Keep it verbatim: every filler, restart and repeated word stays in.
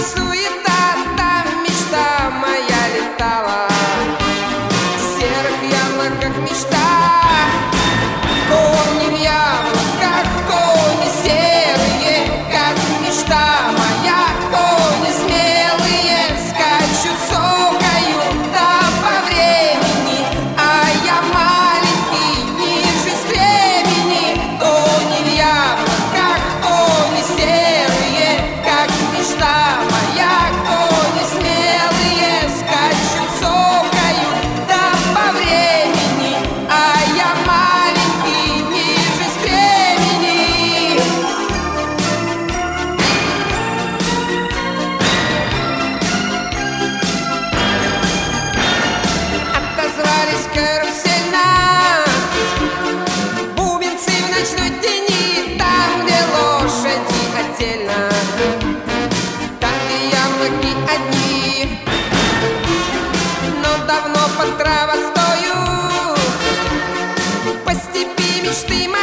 суета, там мечта моя летала. В серых яблоках мечта, кони в яблоках, кони серые, как мечта моя. Кони смелые скачут, сокают, да по времени, а я маленький, ниже стремени. Кони в яблоках, кони серые, как мечта моя. Кони смелые скачут, сокают, да по времени, а я маленький, ниже стремени. Отозвались карусельно бубенцы в ночной тени, там, где лошади отдельно, там, где яблоки одни. Но давно под травостою по степи мечты моей